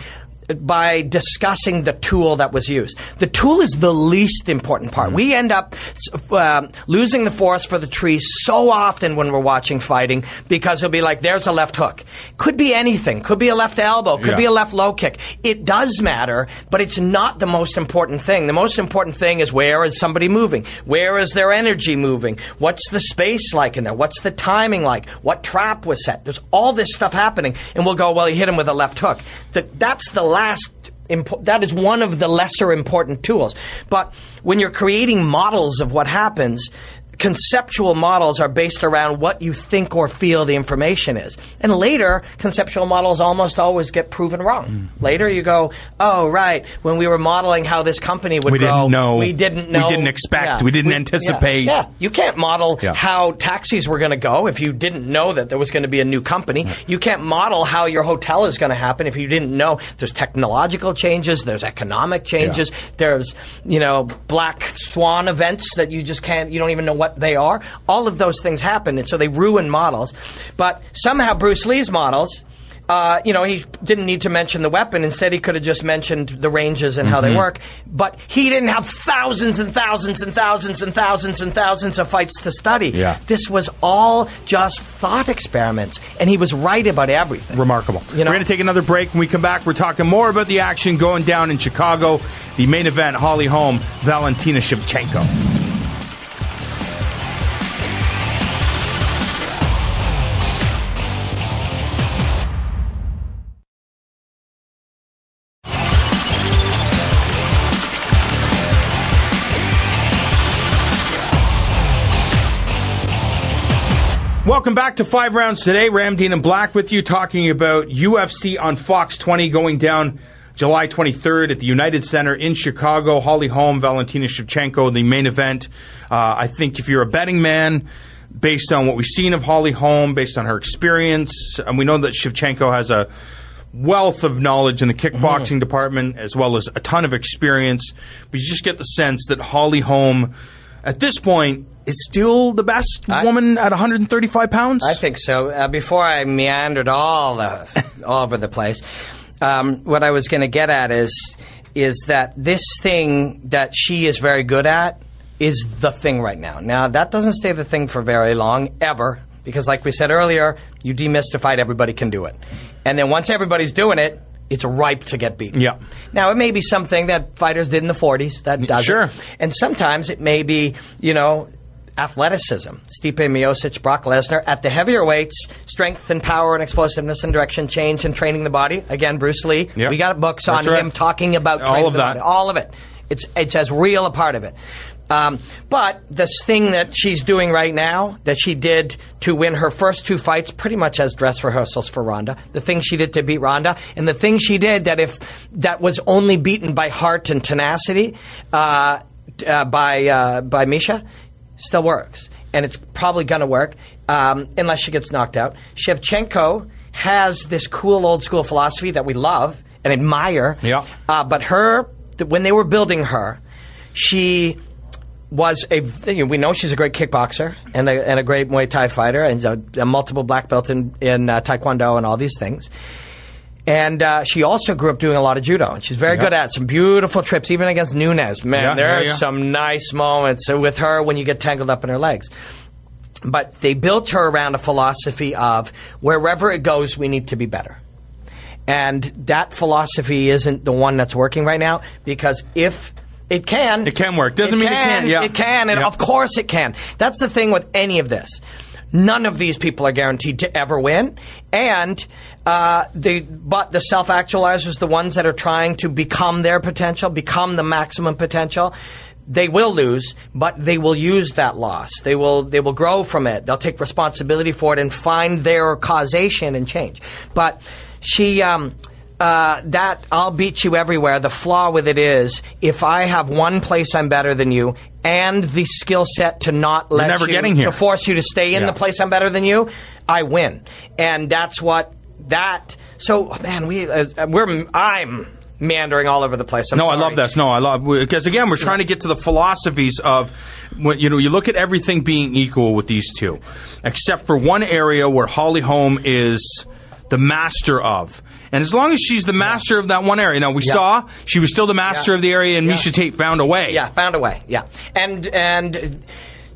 Speaker 2: by discussing the tool that was used. The tool is the least important part.
Speaker 1: Mm-hmm.
Speaker 2: We end up uh, losing the forest for the trees so often when we're watching fighting because it'll be like, there's a left hook. Could be anything. Could be a left elbow. Could
Speaker 1: Yeah.
Speaker 2: be a left low kick. It does matter, but it's not the most important thing. The most important thing is, where is somebody moving? Where is their energy moving? What's the space like in there? What's the timing like? What trap was set? There's all this stuff happening, and we'll go, well, he hit him with a left hook. That that's the last impo- that is one of the lesser important tools. But when you're creating models of what happens, conceptual models are based around what you think or feel the information is. And later, conceptual models almost always get proven wrong.
Speaker 1: Mm.
Speaker 2: Later you go, oh, right, when we were modeling how this company would
Speaker 1: We
Speaker 2: grow,
Speaker 1: didn't know.
Speaker 2: we didn't know.
Speaker 1: We didn't expect. We didn't anticipate.
Speaker 2: Yeah, yeah. You can't model
Speaker 1: Yeah.
Speaker 2: how taxis were going to go if you didn't know that there was going to be a new company. You can't model how your hotel is going to happen if you didn't know there's technological changes, there's economic changes, there's, you know, black swan events that you just can't, you don't even know what they are. All of those things happen, and so they ruin models. But somehow Bruce Lee's models, uh, you know, he didn't need to mention the weapon. Instead, he could have just mentioned the ranges and how they work. But he didn't have thousands and thousands and thousands and thousands and thousands of fights to study.
Speaker 1: Yeah.
Speaker 2: This was all just thought experiments, and he was right about everything.
Speaker 1: Remarkable.
Speaker 2: You know?
Speaker 1: We're going to take another break. When we come back, we're talking more about the action going down in Chicago. The main event, Holly Holm, Valentina Shevchenko. Welcome back to Five Rounds Today. Ramdean and Black with you, talking about U F C on Fox twenty going down July twenty-third at the United Center in Chicago. Holly Holm, Valentina Shevchenko, the main event. Uh, I think if you're a betting man, based on what we've seen of Holly Holm, based on her experience, and we know that Shevchenko has a wealth of knowledge in the kickboxing mm-hmm. department, as well as a ton of experience, but you just get the sense that Holly Holm, at this point, is still the best
Speaker 2: I,
Speaker 1: woman at one hundred thirty-five pounds?
Speaker 2: I think so. Uh, before I meandered all, the, all over the place, um, what I was going to get at is is that this thing that she is very good at is the thing right now. Now, that doesn't stay the thing for very long, ever, because like we said earlier, you demystified everybody can do it. And then once everybody's doing it, it's ripe to get beaten.
Speaker 1: Yeah.
Speaker 2: Now, it may be something that fighters did in the forties that does
Speaker 1: Sure.
Speaker 2: it. And sometimes it may be, you know, athleticism. Stipe Miocic, Brock Lesnar. At the heavier weights, strength and power and explosiveness and direction change and training the body. Again, Bruce Lee.
Speaker 1: Yep.
Speaker 2: We got books on
Speaker 1: That's right.
Speaker 2: him talking about
Speaker 1: All
Speaker 2: training
Speaker 1: of
Speaker 2: the
Speaker 1: that.
Speaker 2: body. All of it. It's, it's as real a part of it. Um, but this thing that she's doing right now, that she did to win her first two fights, pretty much as dress rehearsals for Ronda. The thing she did to beat Ronda, and the thing she did that if that was only beaten by heart and tenacity uh, uh, by uh, by Misha, still works, and it's probably going to work um, unless she gets knocked out. Shevchenko has this cool old school philosophy that we love and admire.
Speaker 1: Yeah.
Speaker 2: Uh, but her, when they were building her, she was a, you know, we know she's a great kickboxer and a, and a great Muay Thai fighter and a, a multiple black belt in, in uh, Taekwondo and all these things. And uh, she also grew up doing a lot of judo. And she's very
Speaker 1: Yeah.
Speaker 2: good at it. Some beautiful trips, even against Nunes. Man,
Speaker 1: Yeah,
Speaker 2: there
Speaker 1: yeah,
Speaker 2: are
Speaker 1: yeah.
Speaker 2: some nice moments with her when you get tangled up in her legs. But they built her around a philosophy of wherever it goes, we need to be better. And that philosophy isn't the one that's working right now, because if it can.
Speaker 1: It can work. Doesn't
Speaker 2: it
Speaker 1: mean
Speaker 2: can,
Speaker 1: it can't. Yeah.
Speaker 2: It can, and
Speaker 1: Yeah.
Speaker 2: of course it can. That's the thing with any of this. None of these people are guaranteed to ever win, and uh, the but the self-actualizers, the ones that are trying to become their potential, become the maximum potential, they will lose, but they will use that loss. They will they will grow from it. They'll take responsibility for it and find their causation and change. But she. Um, Uh, that I'll beat you everywhere. The flaw with it is, if I have one place I'm better than you and the skill set to not let
Speaker 1: never
Speaker 2: you,
Speaker 1: getting here.
Speaker 2: to force you to stay in
Speaker 1: Yeah.
Speaker 2: the place I'm better than you, I win. And that's what that. So, man, we uh, we're I'm meandering all over the place. I'm
Speaker 1: no,
Speaker 2: sorry.
Speaker 1: I love this. No, I love because again, we're trying to get to the philosophies of when you know you look at everything being equal with these two, except for one area where Holly Holm is the master of. And as long as she's the master yeah. of that one area. Now, we
Speaker 2: yeah.
Speaker 1: saw she was still the master
Speaker 2: yeah.
Speaker 1: of the area, and
Speaker 2: yeah.
Speaker 1: Miesha Tate found a way.
Speaker 2: Yeah, found a way, yeah. And and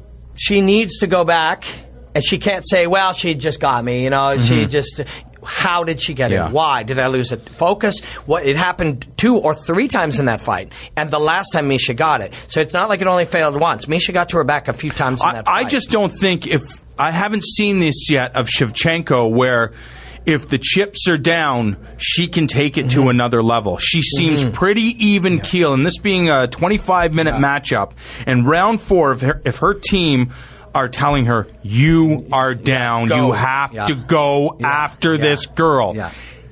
Speaker 2: she needs to go back, and she can't say, well, she just got me, you know, mm-hmm. she just... How did she get
Speaker 1: yeah.
Speaker 2: it? Why? Did I lose it? Focus? What? It happened two or three times in that fight, and the last time Miesha got it. So it's not like it only failed once. Miesha got to her back a few times in
Speaker 1: I,
Speaker 2: that fight.
Speaker 1: I just don't think if... I haven't seen this yet of Shevchenko where... If the chips are down, she can take it mm-hmm. to another level. She seems mm-hmm. pretty even yeah. keel. And this being a twenty-five minute yeah. matchup, and round four, if her, if her team are telling her, you are down,
Speaker 2: yeah,
Speaker 1: you have
Speaker 2: yeah.
Speaker 1: to go
Speaker 2: yeah.
Speaker 1: after
Speaker 2: yeah.
Speaker 1: this girl,
Speaker 2: yeah.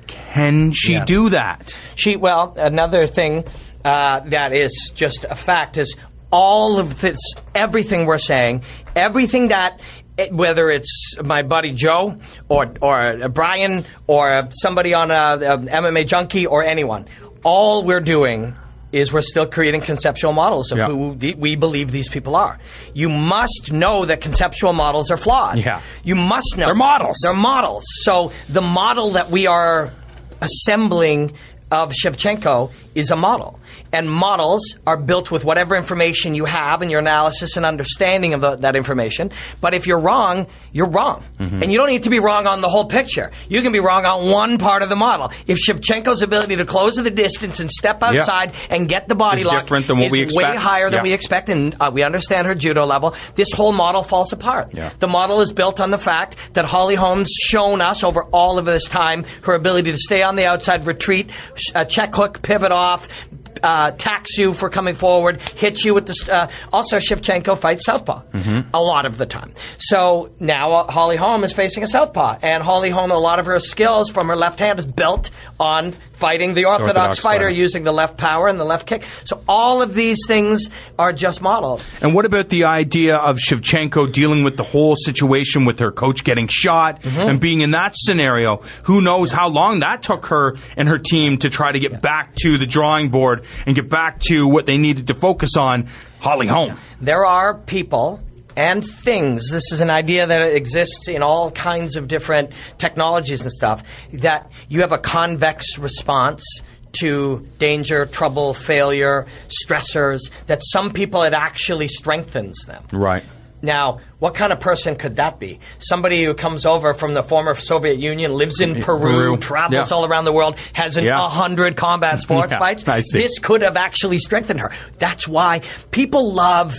Speaker 1: can she
Speaker 2: yeah.
Speaker 1: do that?
Speaker 2: She Well, another thing uh, that is just a fact is all of this, everything we're saying, everything that... It, whether it's my buddy Joe or or Brian or somebody on a, a M M A Junkie or anyone, all we're doing is we're still creating conceptual models of
Speaker 1: yeah.
Speaker 2: who the, we believe these people are. You must know that conceptual models are flawed.
Speaker 1: Yeah.
Speaker 2: You must know.
Speaker 1: They're models.
Speaker 2: They're models. So the model that we are assembling of Shevchenko is a model. And models are built with whatever information you have in your analysis and understanding of the, that information. But if you're wrong, you're wrong. Mm-hmm. And you don't need to be wrong on the whole picture. You can be wrong on one part of the model. If Shevchenko's ability to close the distance and step outside yeah. and get the body
Speaker 1: is
Speaker 2: lock
Speaker 1: different than what
Speaker 2: is
Speaker 1: we expect.
Speaker 2: way higher than
Speaker 1: yeah.
Speaker 2: we expect, and uh, we understand her judo level, this whole model falls apart.
Speaker 1: Yeah.
Speaker 2: The model is built on the fact that Holly Holm's shown us over all of this time her ability to stay on the outside, retreat, uh, check hook, pivot off, Uh, tax you for coming forward, hit you with the... Uh, also, Shevchenko fights southpaw mm-hmm. a lot of the time. So now uh, Holly Holm is facing a southpaw. And Holly Holm, a lot of her skills from her left hand is built on fighting the orthodox,
Speaker 1: orthodox
Speaker 2: fighter,
Speaker 1: fighter
Speaker 2: using the left power and the left kick. So all of these things are just models.
Speaker 1: And what about the idea of Shevchenko dealing with the whole situation with her coach getting shot mm-hmm. and being in that scenario? Who knows how long that took her and her team to try to get yeah. back to the drawing board and get back to what they needed to focus on, Holly Holm.
Speaker 2: There are people and things, this is an idea that exists in all kinds of different technologies and stuff, that you have a convex response to danger, trouble, failure, stressors, that some people it actually strengthens them.
Speaker 1: Right.
Speaker 2: Now, what kind of person could that be? Somebody who comes over from the former Soviet Union, lives in Peru,
Speaker 1: Peru.
Speaker 2: travels
Speaker 1: Yeah.
Speaker 2: all around the world, has a
Speaker 1: Yeah.
Speaker 2: hundred combat sports
Speaker 1: Yeah,
Speaker 2: fights.
Speaker 1: I see.
Speaker 2: This could have actually strengthened her. That's why people love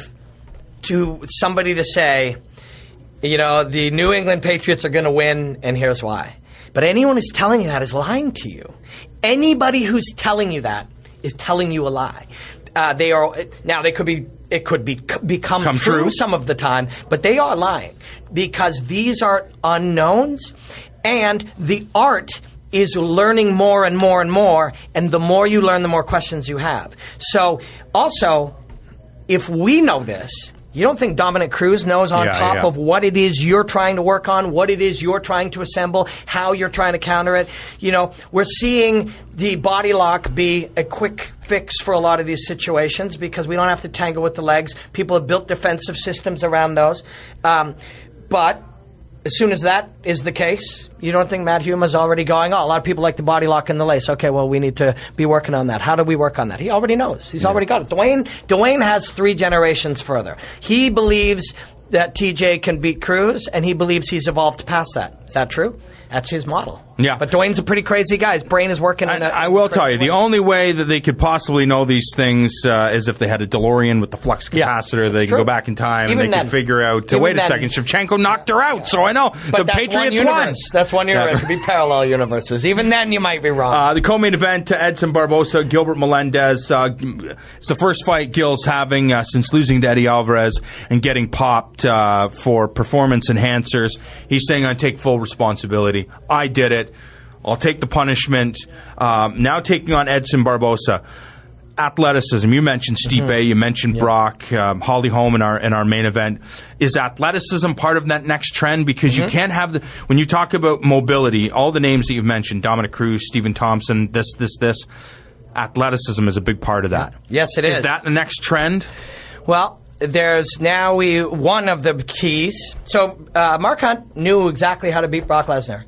Speaker 2: to somebody to say, you know, the New England Patriots are going to win, and here's why. But anyone who's telling you that is lying to you. Anybody who's telling you that is telling you a lie. Uh, they are now. They could be. It could be become
Speaker 1: Come
Speaker 2: true,
Speaker 1: true
Speaker 2: some of the time, but they are lying because these are unknowns, and the art is learning more and more and more. And the more you learn, the more questions you have. So, also, if we know this. You don't think Dominic Cruz knows on
Speaker 1: Yeah,
Speaker 2: top
Speaker 1: yeah.
Speaker 2: of what it is you're trying to work on, what it is you're trying to assemble, how you're trying to counter it? You know, we're seeing the body lock be a quick fix for a lot of these situations because we don't have to tangle with the legs. People have built defensive systems around those. Um, but as soon as that is the case, you don't think Matt Hume is already going, oh, a lot of people like the body lock and the lace. Okay, well, we need to be working on that. How do we work on that? He already knows. He's yeah. already got it. Dwayne, Dwayne has three generations further. He believes that T J can beat Cruz, and he believes he's evolved past that. Is that true? That's his model.
Speaker 1: Yeah.
Speaker 2: But Dwayne's a pretty crazy guy. His brain is working in a
Speaker 1: I, I will tell you,
Speaker 2: way.
Speaker 1: the only way that they could possibly know these things uh, is if they had a DeLorean with the flux capacitor.
Speaker 2: Yeah,
Speaker 1: they could
Speaker 2: true.
Speaker 1: go back in time
Speaker 2: Even
Speaker 1: and they
Speaker 2: then,
Speaker 1: could figure out, uh, wait a
Speaker 2: then,
Speaker 1: second, Shevchenko knocked her out, so I know.
Speaker 2: But
Speaker 1: the
Speaker 2: that's
Speaker 1: Patriots
Speaker 2: one
Speaker 1: won.
Speaker 2: universe. That's one universe. It could be parallel universes. Even then, you might be wrong.
Speaker 1: Uh, the co-main event, uh, Edson Barbosa, Gilbert Melendez. Uh, it's the first fight Gil's having uh, since losing to Eddie Alvarez and getting popped uh, for performance enhancers. He's saying, I take full responsibility. I did it. I'll take the punishment. Um, now taking on Edson Barbosa. Athleticism. You mentioned Stipe. Mm-hmm. You mentioned yeah. Brock. Um, Holly Holm in our in our main event. Is athleticism part of that next trend? Because mm-hmm. you can't have the when you talk about mobility. All the names that you've mentioned: Dominic Cruz, Stephen Thompson. This, this, this. Athleticism is a big part of that.
Speaker 2: Yes, it is.
Speaker 1: Is that the next trend?
Speaker 2: Well. There's now we one of the keys. So uh, Mark Hunt knew exactly how to beat Brock Lesnar.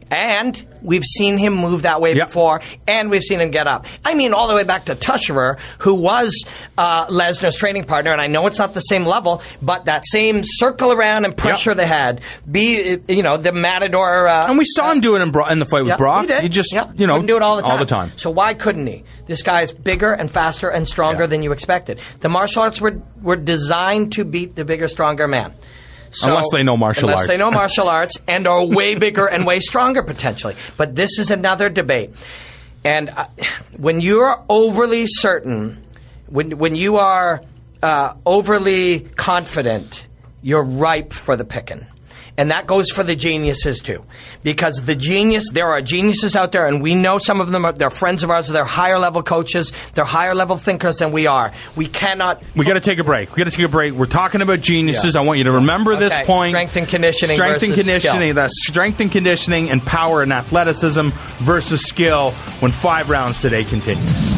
Speaker 2: And we've seen him move that way
Speaker 1: yep.
Speaker 2: before, and we've seen him get up. I mean, all the way back to Tusherer, who was uh, Lesnar's training partner, and I know it's not the same level, but that same circle around and pressure yep. they had, be you know the Matador. Uh,
Speaker 1: and we saw him do it in, Bro- in the fight with
Speaker 2: yeah,
Speaker 1: Brock.
Speaker 2: He did.
Speaker 1: He just
Speaker 2: yeah.
Speaker 1: you know
Speaker 2: couldn't do it all the time.
Speaker 1: All the time.
Speaker 2: So why couldn't he? This guy's bigger and faster and stronger
Speaker 1: yeah.
Speaker 2: than you expected. The martial arts were were designed to beat the bigger, stronger man. So,
Speaker 1: unless they know martial
Speaker 2: unless
Speaker 1: arts.
Speaker 2: Unless they know martial arts and are way bigger and way stronger potentially. But this is another debate. And uh, when you're overly certain, when when you are uh, overly confident, you're ripe for the picking. And that goes for the geniuses, too. Because the genius, there are geniuses out there, and we know some of them, are, they're friends of ours, they're higher-level coaches, they're higher-level thinkers than we are. We cannot...
Speaker 1: We got to take a break. We got to take a break. We're talking about geniuses. Yeah. I want you to remember
Speaker 2: okay.
Speaker 1: this point.
Speaker 2: Strength and conditioning
Speaker 1: Strength
Speaker 2: versus
Speaker 1: and conditioning.
Speaker 2: skill.
Speaker 1: That's strength and conditioning and power and athleticism versus skill when Five Rounds Today continues.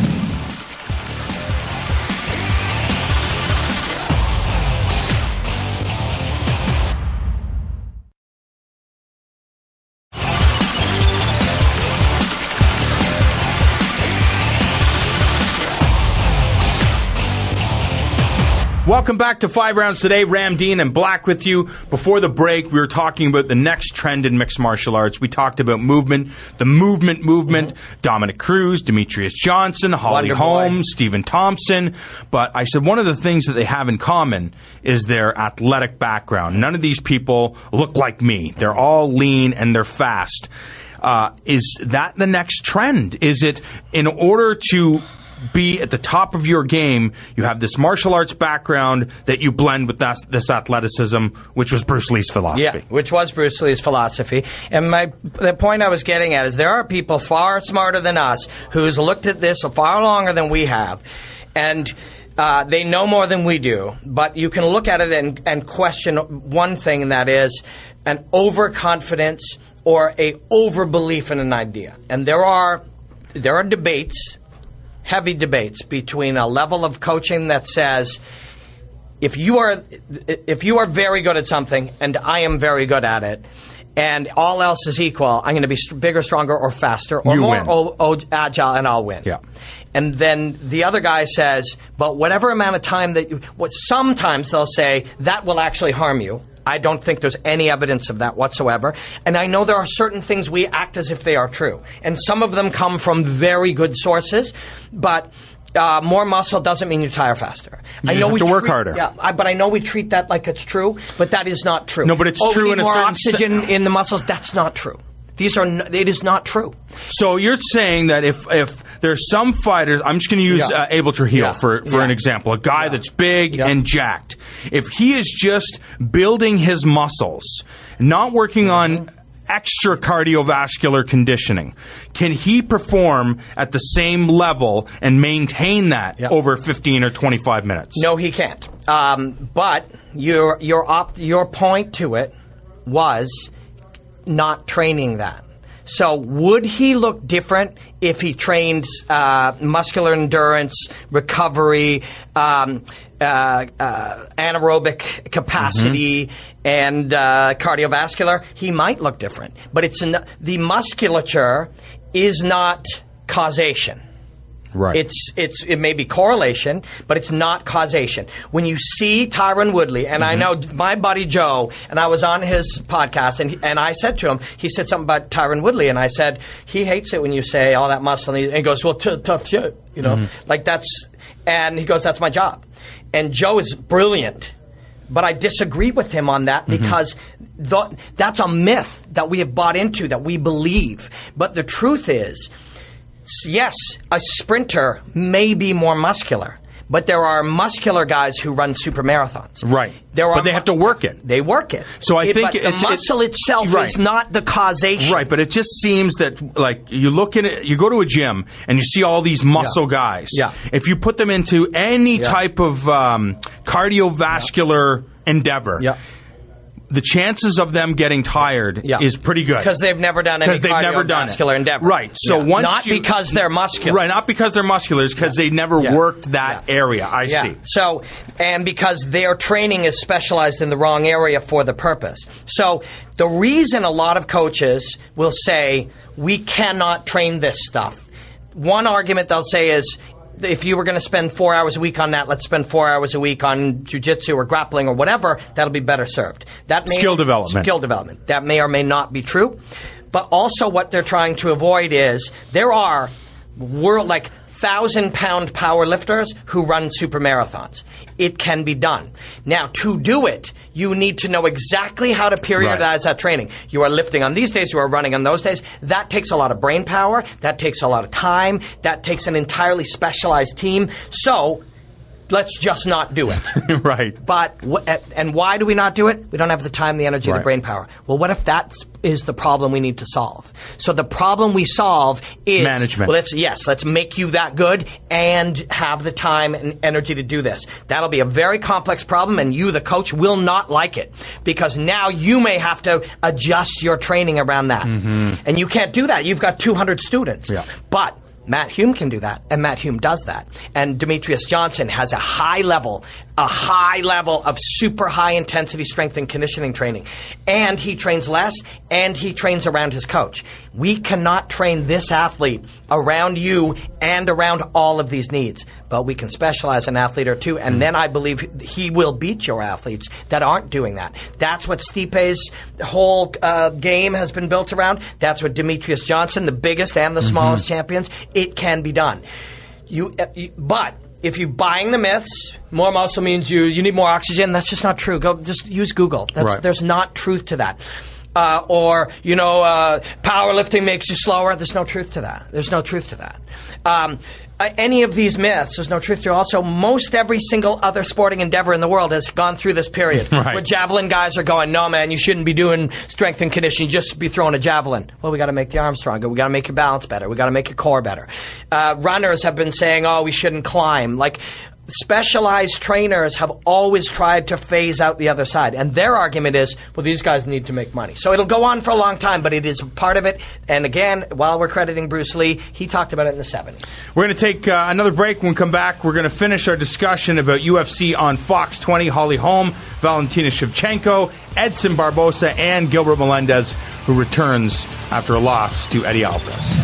Speaker 1: Welcome back to Five Rounds Today. Ram Dean and Black with you. Before the break, we were talking about the next trend in mixed martial arts. We talked about movement, the movement movement, mm-hmm. Dominic Cruz, Demetrius Johnson, Holly Holm, Stephen Thompson. But I said one of the things that they have in common is their athletic background. None of these people look like me. They're all lean and they're fast. Uh, is that the next trend? Is it in order to be at the top of your game, you have this martial arts background that you blend with that, this athleticism, which was Bruce Lee's philosophy.
Speaker 2: Yeah, which was Bruce Lee's philosophy. And my the point I was getting at is there are people far smarter than us who's looked at this far longer than we have, and uh, they know more than we do. But you can look at it and, and question one thing, and that is an overconfidence or a overbelief in an idea. And there are there are debates. Heavy debates between a level of coaching that says if you are if you are very good at something, and I am very good at it, and all else is equal, I'm going to be st- bigger, stronger, or faster, or
Speaker 1: You
Speaker 2: more
Speaker 1: win.
Speaker 2: o- o- agile, and I'll win.
Speaker 1: Yeah.
Speaker 2: And then the other guy says, but whatever amount of time that you, what sometimes they'll say that will actually harm you. I don't think there's any evidence of that whatsoever. And I know there are certain things we act as if they are true. And some of them come from very good sources, but uh, more muscle doesn't mean you tire faster.
Speaker 1: You
Speaker 2: I know
Speaker 1: have
Speaker 2: we
Speaker 1: to work
Speaker 2: treat-
Speaker 1: harder.
Speaker 2: Yeah, I, but I know we treat that like it's true, but that is not true.
Speaker 1: No, but it's
Speaker 2: oh,
Speaker 1: true
Speaker 2: we
Speaker 1: in
Speaker 2: need
Speaker 1: a
Speaker 2: more
Speaker 1: certain se-
Speaker 2: oxygen in the muscles. That's not true. These are. N- it is not true.
Speaker 1: So you're saying that if if there's some fighters, I'm just going to use
Speaker 2: Yeah.
Speaker 1: uh, Abel Trujillo
Speaker 2: Yeah.
Speaker 1: for, for
Speaker 2: Yeah.
Speaker 1: an example, a guy
Speaker 2: Yeah.
Speaker 1: that's big
Speaker 2: Yeah.
Speaker 1: and jacked. If he is just building his muscles, not working
Speaker 2: Mm-hmm.
Speaker 1: on extra cardiovascular conditioning, can he perform at the same level and maintain that
Speaker 2: Yeah.
Speaker 1: over fifteen or twenty-five minutes?
Speaker 2: No, he can't. Um, but your your op- your point to it was not training that. So would he look different if he trained uh, muscular endurance, recovery, um, uh, uh, anaerobic capacity,
Speaker 1: Mm-hmm.
Speaker 2: and uh, cardiovascular? He might look different. But it's an, the musculature is not causation.
Speaker 1: Right.
Speaker 2: It's it's it may be correlation, but it's not causation. When you see Tyron Woodley, and I know my buddy Joe, and I was on his podcast, and he, and I said to him, he said something about Tyron Woodley, and I said he hates it when you say all that muscle, and he, and he goes, well, t- tough shit, you know, like that's, and he goes, that's my job, and Joe is brilliant. But I disagree with him on that because th- that's a myth that we have bought into, that we believe. But the truth is, yes, a sprinter may be more muscular, but there are muscular guys who run super marathons.
Speaker 1: Right.
Speaker 2: There are
Speaker 1: But they have to work it.
Speaker 2: They work it.
Speaker 1: So I
Speaker 2: It-
Speaker 1: think
Speaker 2: but the
Speaker 1: it's-
Speaker 2: muscle
Speaker 1: it's-
Speaker 2: itself
Speaker 1: right.
Speaker 2: is not the causation.
Speaker 1: Right, but it just seems that, like, you look in it, you go to a gym and you see all these muscle
Speaker 2: Yeah.
Speaker 1: guys.
Speaker 2: Yeah.
Speaker 1: If you put them into any
Speaker 2: Yeah.
Speaker 1: type of um, cardiovascular endeavor,
Speaker 2: Yeah.
Speaker 1: the chances of them getting tired
Speaker 2: Yeah.
Speaker 1: is pretty good.
Speaker 2: Because they've never done any
Speaker 1: Because they've never done it.
Speaker 2: cardiovascular endeavor.
Speaker 1: Right. So
Speaker 2: Yeah.
Speaker 1: once
Speaker 2: not
Speaker 1: you,
Speaker 2: because they're muscular.
Speaker 1: Right, not because they're muscular, it's because they never
Speaker 2: Yeah.
Speaker 1: worked that
Speaker 2: Yeah.
Speaker 1: area. I
Speaker 2: Yeah.
Speaker 1: see.
Speaker 2: So, and because their training is specialized in the wrong area for the purpose. So, the reason a lot of coaches will say, we cannot train this stuff. One argument they'll say is, if you were going to spend four hours a week on that, let's spend four hours a week on jiu-jitsu or grappling or whatever, that'll be better served. That may,
Speaker 1: Skill development.
Speaker 2: Skill development. That may or may not be true. But also what they're trying to avoid is, there are world, like, thousand-pound power lifters who run super marathons. It can be done. Now, to do it, you need to know exactly how to periodize
Speaker 1: Right.
Speaker 2: that training. You are lifting on these days, you are running on those days. That takes a lot of brain power. That takes a lot of time. That takes an entirely specialized team. So, let's just not do it.
Speaker 1: Right.
Speaker 2: But wh- and why do we not do it? We don't have the time, the energy,
Speaker 1: Right.
Speaker 2: the brain power. Well, what if that is the problem we need to solve? So the problem we solve is
Speaker 1: Management.
Speaker 2: Well, let's yes, let's make you that good and have the time and energy to do this. That'll be a very complex problem, and you, the coach, will not like it because now you may have to adjust your training around that, and you can't do that. You've got two hundred students,
Speaker 1: Yeah.
Speaker 2: but Matt Hume can do that, and Matt Hume does that. And Demetrius Johnson has a high level, a high level of super high intensity strength and conditioning training. And he trains less, and he trains around his coach. We cannot train this athlete around you and around all of these needs. But we can specialize an athlete or two, and then I believe he will beat your athletes that aren't doing that. That's what Stipe's whole uh, game has been built around. That's what Demetrius Johnson, the biggest and the smallest champions, it can be done. You, uh, you, but if you're buying the myths, more muscle means you you need more oxygen. That's just not true. Go just use Google. That's,
Speaker 1: Right.
Speaker 2: There's not truth to that. Uh, or, you know, uh, powerlifting makes you slower. There's no truth to that. There's no truth to that. Um, uh, any of these myths, there's no truth to. Also, most every single other sporting endeavor in the world has gone through this period.
Speaker 1: Right.
Speaker 2: Where javelin guys are going, no, man, you shouldn't be doing strength and conditioning. Just be throwing a javelin. Well, we got to make the arm stronger. We got to make your balance better. We got to make your core better. Uh, runners have been saying, oh, we shouldn't climb. Like, specialized trainers have always tried to phase out the other side. And their argument is, well, these guys need to make money. So it'll go on for a long time, but it is part of it. And again, while we're crediting Bruce Lee, he talked about it in the seventies.
Speaker 1: We're going to take uh, another break. When we come back, we're going to finish our discussion about U F C on Fox twenty, Holly Holm, Valentina Shevchenko, Edson Barbosa, and Gilbert Melendez, who returns after a loss to Eddie Alvarez.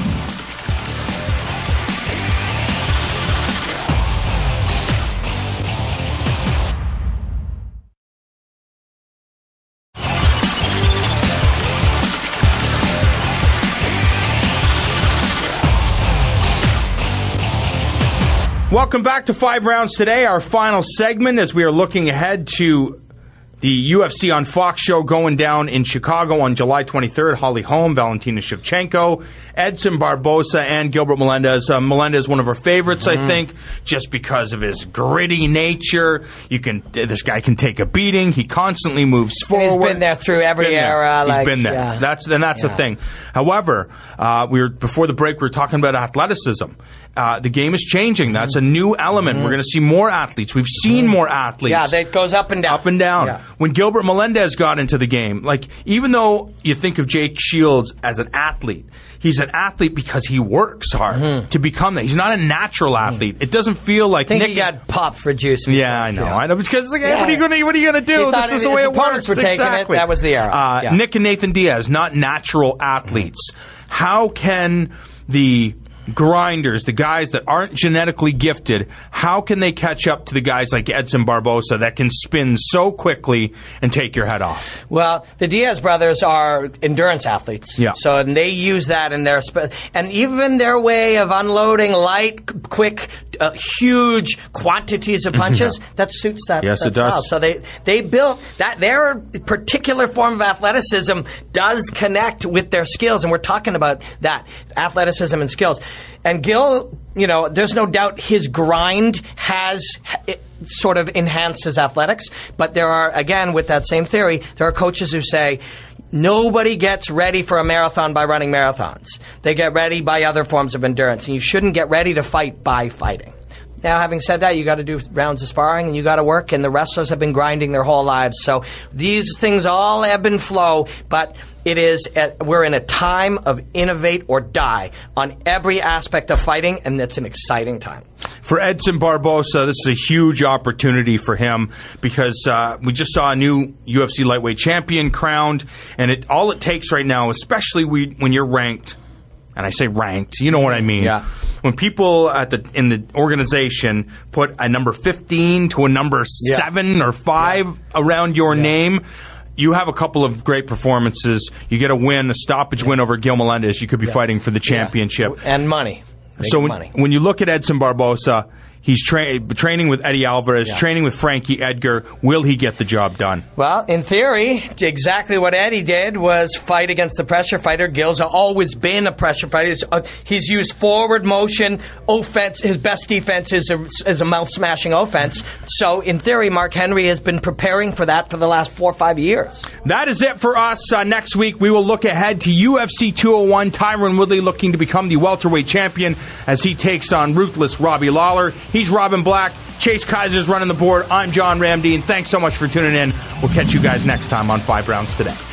Speaker 1: Welcome back to Five Rounds Today, our final segment as we are looking ahead to the U F C on Fox show going down in Chicago on July twenty-third. Holly Holm, Valentina Shevchenko, Edson Barbosa, and Gilbert Melendez. Uh, Melendez, one of our favorites, mm-hmm. I think, just because of his gritty nature. You can, this guy can take a beating. He constantly moves forward.
Speaker 2: And he's been there through every era.
Speaker 1: He's
Speaker 2: like,
Speaker 1: been there.
Speaker 2: Yeah.
Speaker 1: That's and that's
Speaker 2: yeah.
Speaker 1: the thing. However, uh, we were before the break. We were talking about athleticism. Uh, the game is changing. That's a new element. Mm-hmm. We're going to see more athletes. We've seen mm-hmm. more athletes.
Speaker 2: Yeah, that goes up and down.
Speaker 1: Up and down. Yeah. When Gilbert Melendez got into the game, like, even though you think of Jake Shields as an athlete, he's an athlete because he works hard mm-hmm. to become that. He's not a natural athlete. Mm-hmm. It doesn't feel like
Speaker 2: I think
Speaker 1: Nick
Speaker 2: he got popped for juice.
Speaker 1: Yeah, I know.
Speaker 2: Yeah.
Speaker 1: I know. Because like,
Speaker 2: yeah.
Speaker 1: what are you going to what are you going to do? This is the way it works.
Speaker 2: Were taking
Speaker 1: exactly.
Speaker 2: It. That was the era.
Speaker 1: Uh,
Speaker 2: yeah.
Speaker 1: Nick and Nathan Diaz, not natural athletes. Mm-hmm. How can the grinders, the guys that aren't genetically gifted, how can they catch up to the guys like Edson Barbosa that can spin so quickly and take your head off?
Speaker 2: Well, the Diaz brothers are endurance athletes.
Speaker 1: Yeah.
Speaker 2: So and they use that in their spe- and even their way of unloading light, quick, uh, huge quantities of punches yeah. that suits that.
Speaker 1: Yes,
Speaker 2: that
Speaker 1: it does.
Speaker 2: style. So they they built that their particular form of athleticism does connect with their skills, and we're talking about that athleticism and skills. And Gil, you know, there's no doubt his grind has it sort of enhanced his athletics. But there are, again, with that same theory, there are coaches who say nobody gets ready for a marathon by running marathons. They get ready by other forms of endurance. And you shouldn't get ready to fight by fighting. Now, having said that, you got to do rounds of sparring and you got to work, and the wrestlers have been grinding their whole lives. So these things all ebb and flow, but it is at, we're in a time of innovate or die on every aspect of fighting, and it's an exciting time.
Speaker 1: For Edson Barbosa, this is a huge opportunity for him because uh, we just saw a new U F C lightweight champion crowned, and it all it takes right now, especially we, when you're ranked, and I say ranked, you know what I mean.
Speaker 2: Yeah.
Speaker 1: When people at the in the organization put a number fifteen to a number
Speaker 2: yeah.
Speaker 1: seven or five yeah. around your yeah. name, you have a couple of great performances. You get a win, a stoppage yeah. win over Gil Melendez. You could be yeah. fighting for the championship.
Speaker 2: Yeah. And money. Big
Speaker 1: so when,
Speaker 2: money. when
Speaker 1: you look at Edson Barbosa, he's tra- training with Eddie Alvarez,
Speaker 2: yeah.
Speaker 1: training with Frankie Edgar. Will he get the job done?
Speaker 2: Well, in theory, exactly what Eddie did was fight against the pressure fighter. Gil's always been a pressure fighter. He's, uh, he's used forward motion, offense. His best defense is a, is a mouth-smashing offense. So, in theory, Mark Henry has been preparing for that for the last four or five years.
Speaker 1: That is it for us. Uh, next week, we will look ahead to U F C two oh one. Tyron Woodley looking to become the welterweight champion as he takes on ruthless Robbie Lawler. He's Robin Black. Chase Kaiser's running the board. I'm John Ramdeen. Thanks so much for tuning in. We'll catch you guys next time on Five Rounds Today.